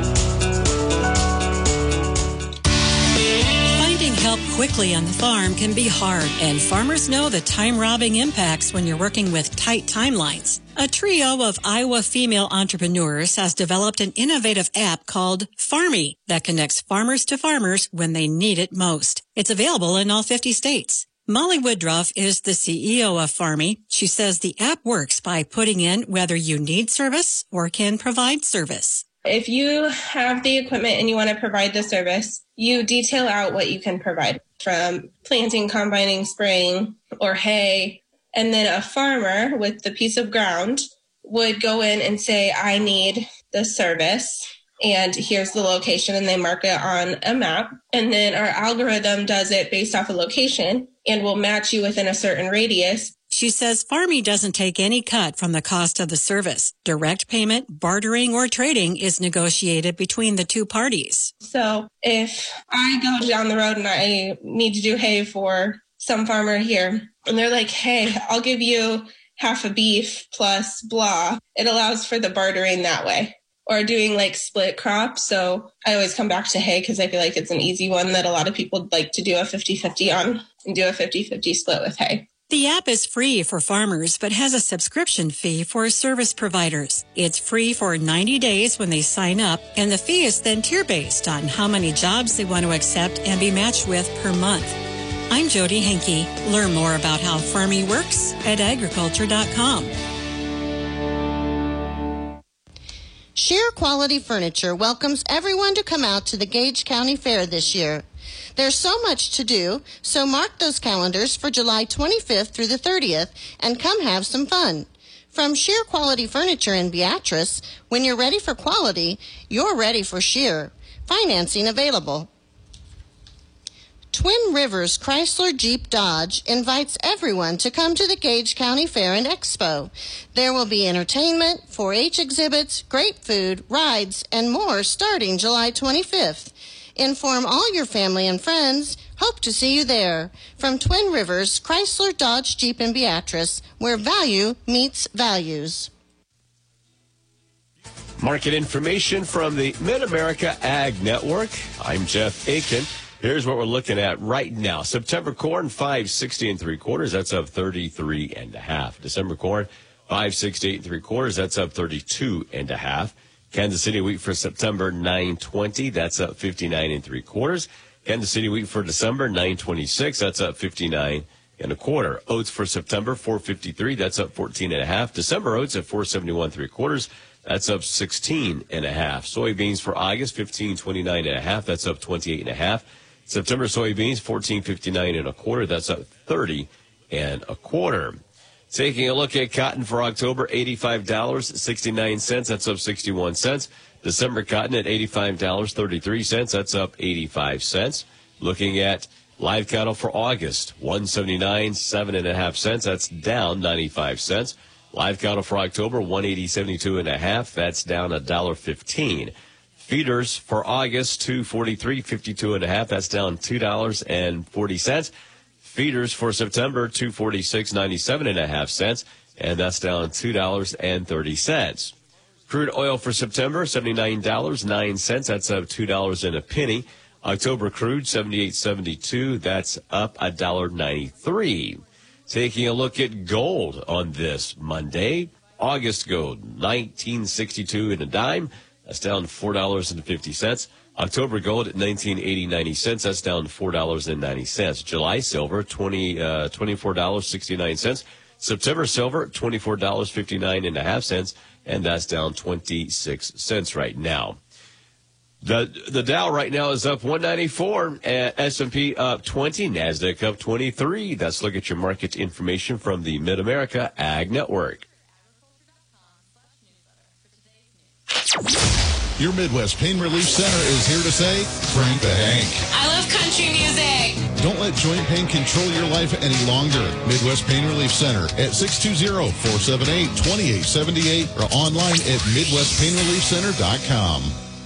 Finding help quickly on the farm can be hard, and farmers know the time-robbing impacts when you're working with tight timelines. A trio of Iowa female entrepreneurs has developed an innovative app called Farmy that connects farmers to farmers when they need it most. It's available in all 50 states. Molly Woodruff is the CEO of Farmy. She says the app works by putting in whether you need service or can provide service. If you have the equipment and you want to provide the service, you detail out what you can provide, from planting, combining, spraying, or hay. And then a farmer with the piece of ground would go in and say, I need the service, and here's the location, and they mark it on a map. And then our algorithm does it based off a location and will match you within a certain radius. She says Farmy doesn't take any cut from the cost of the service. Direct payment, bartering, or trading is negotiated between the two parties. So if I go down the road and I need to do hay for some farmer here, and they're like, hey, I'll give you half a beef plus blah, it allows for the bartering that way. Or doing like split crops. So I always come back to hay because I feel like it's an easy one that a lot of people like to do a 50-50 on and do a 50-50 split with hay. The app is free for farmers, but has a subscription fee for service providers. It's free for 90 days when they sign up, and the fee is then tier-based on how many jobs they want to accept and be matched with per month. I'm Jody Henke. Learn more about how Farmy works at agriculture.com. Sheer Quality Furniture welcomes everyone to come out to the Gage County Fair this year. There's so much to do, so mark those calendars for July 25th through the 30th and come have some fun. From Sheer Quality Furniture in Beatrice, when you're ready for quality, you're ready for Sheer. Financing available. Twin Rivers Chrysler Jeep Dodge invites everyone to come to the Gage County Fair and Expo. There will be entertainment, 4-H exhibits, great food, rides, and more starting July 25th. Inform all your family and friends. Hope to see you there. From Twin Rivers Chrysler Dodge Jeep in Beatrice, where value meets values. Market information from the Mid-America Ag Network. I'm Jeff Aiken. Here's what we're looking at right now. September corn, 5.60 3/4. That's up 33.5. December corn, 5.68 3/4. That's up 32.5. Kansas City wheat for September, 9.20. That's up 59 3/4. Kansas City wheat for December, 9.26. That's up 59 1/4. Oats for September, 4.53. That's up 14.5. December oats at 4.71 3/4. That's up 16.5. Soybeans for August, 15.29 1/2. That's up 28.5. September soybeans, 14.59 1/4. That's up 30 1/4. Taking a look at cotton for October, $85.69. That's up 61 cents. December cotton at $85.33. That's up 85 cents. Looking at live cattle for August, $179, 7.5 cents. That's down 95 cents. Live cattle for October, $180.72 1/2. That's down $1.15. Feeders for August, $243.52 1/2. That's down $2.40. Feeders for September, $246.97 1/2 cents, and that's down $2.30. Crude oil for September, $79.09. That's up $2 and a penny. October crude, $78.72. That's up $1.93. Taking a look at gold on this Monday. August gold, $19.62 and a dime. That's down $4.50. October gold at $19.80.90. That's down $4.90. July silver, $24.69. September silver, $24.59 1/2, and that's down 26 cents right now. The Dow right now is up 194, S&P up 20, NASDAQ up 23. Let's look at your market information from the Mid-America Ag Network. Your Midwest Pain Relief Center is here to say, crank the Hank. I love country music. Don't let joint pain control your life any longer. Midwest Pain Relief Center at 620-478-2878 or online at MidwestPainReliefCenter.com.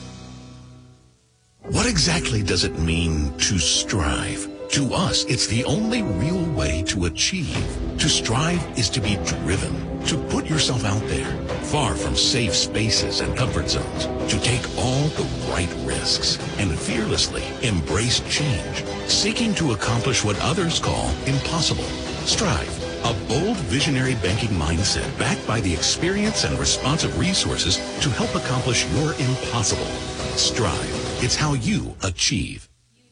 What exactly does it mean to strive? To us, it's the only real way to achieve. To strive is to be driven, to put yourself out there, far from safe spaces and comfort zones, to take all the right risks and fearlessly embrace change, seeking to accomplish what others call impossible. Strive, a bold visionary banking mindset backed by the experience and responsive resources to help accomplish your impossible. Strive. It's how you achieve.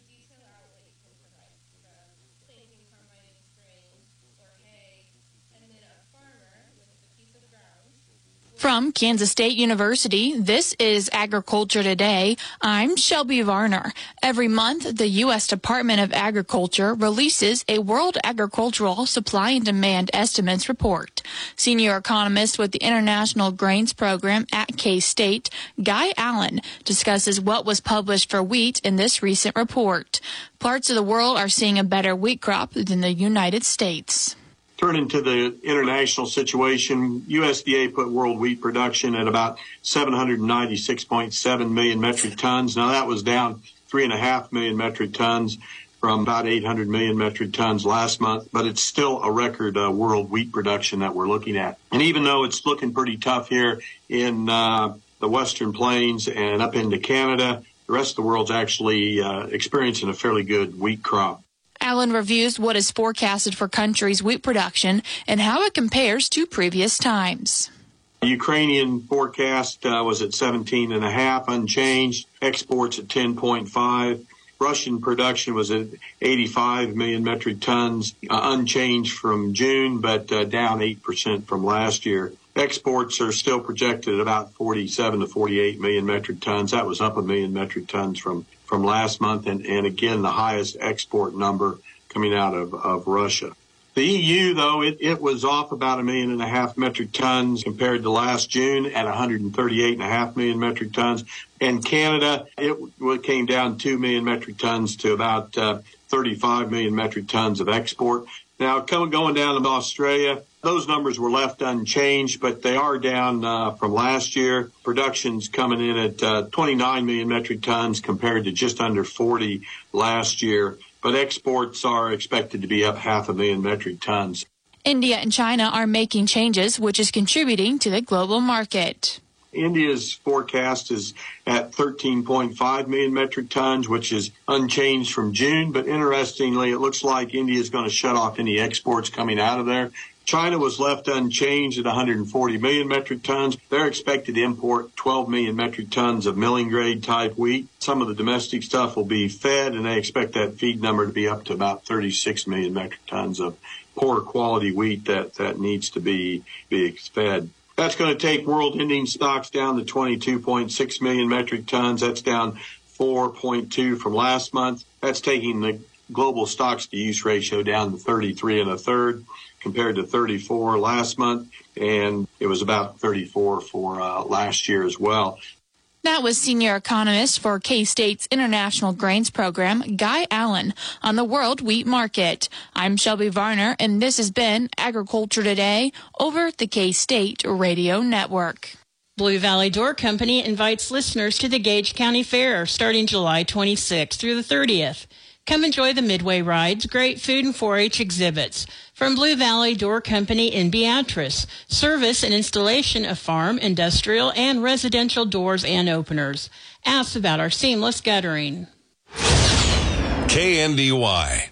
From Kansas State University, this is Agriculture Today. I'm Shelby Varner. Every month, the U.S. Department of Agriculture releases a World Agricultural Supply and Demand Estimates report. Senior economist with the International Grains Program at K-State, Guy Allen, discusses what was published for wheat in this recent report. Parts of the world are seeing a better wheat crop than the United States. Turning to the international situation, USDA put world wheat production at about 796.7 million metric tons. Now, that was down 3.5 million metric tons from about 800 million metric tons last month, but it's still a record world wheat production that we're looking at. And even though it's looking pretty tough here in the Western Plains and up into Canada, the rest of the world's actually experiencing a fairly good wheat crop. Allen reviews what is forecasted for countries' wheat production and how it compares to previous times. The Ukrainian forecast was at 17.5, unchanged. Exports at 10.5. Russian production was at 85 million metric tons, unchanged from June, but down 8% from last year. Exports are still projected at about 47 to 48 million metric tons. That was up a million metric tons from last month, and again, the highest export number coming out of Russia. The EU, though, it was off about 1.5 million metric tons compared to last June at 138.5 million metric tons. And Canada, it came down 2 million metric tons to about 35 million metric tons of export. Now, going down to Australia, those numbers were left unchanged, but they are down from last year. Production's coming in at 29 million metric tons compared to just under 40 last year. But exports are expected to be up 500,000 metric tons. India and China are making changes, which is contributing to the global market. India's forecast is at 13.5 million metric tons, which is unchanged from June. But interestingly, it looks like India is going to shut off any exports coming out of there. China was left unchanged at 140 million metric tons. They're expected to import 12 million metric tons of milling grade type wheat. Some of the domestic stuff will be fed, and they expect that feed number to be up to about 36 million metric tons of poor quality wheat that needs to be fed. That's going to take world ending stocks down to 22.6 million metric tons. That's down 4.2 from last month. That's taking the global stocks to use ratio down to 33 1/3 compared to 34 last month, and it was about 34 for last year as well. That was senior economist for K-State's International Grains Program, Guy Allen, on the world wheat market. I'm Shelby Varner, and this has been Agriculture Today over the K-State Radio Network. Blue Valley Door Company invites listeners to the Gage County Fair starting July 26th through the 30th. Come enjoy the Midway rides, great food, and 4-H exhibits. From Blue Valley Door Company in Beatrice, service and installation of farm, industrial, and residential doors and openers. Ask about our seamless guttering. KNDY.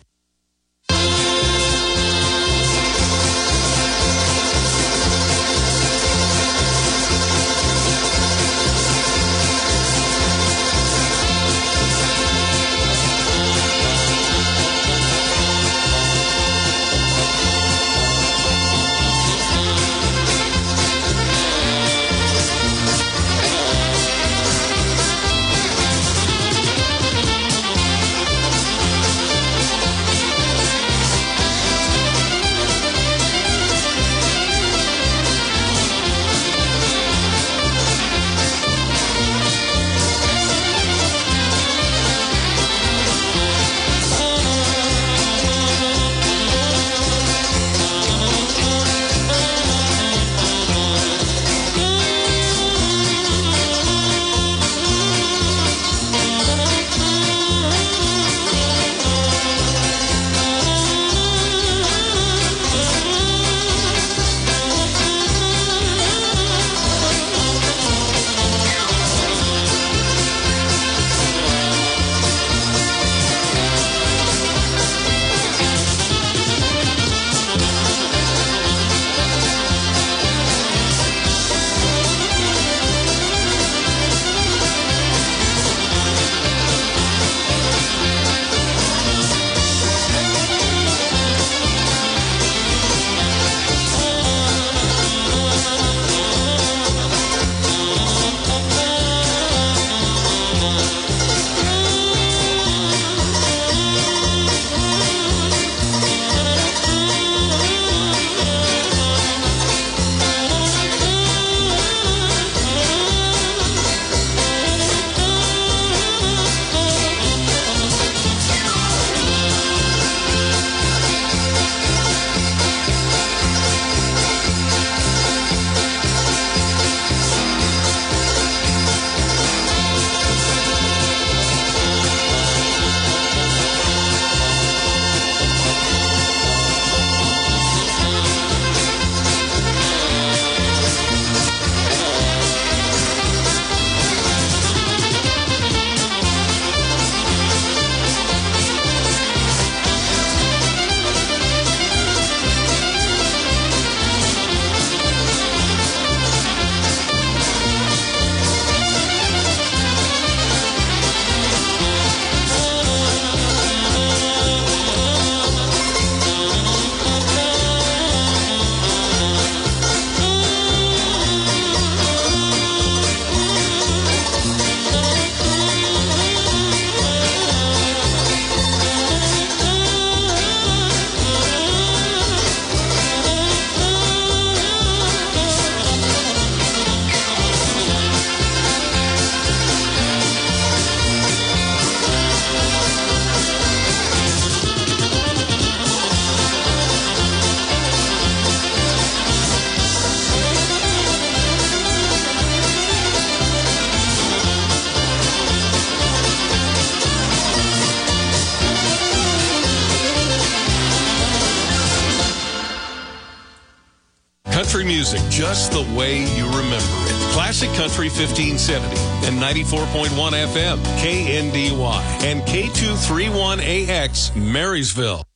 country music just the way you remember it. Classic Country 1570 and 94.1 FM, KNDY, and K231AX, Marysville.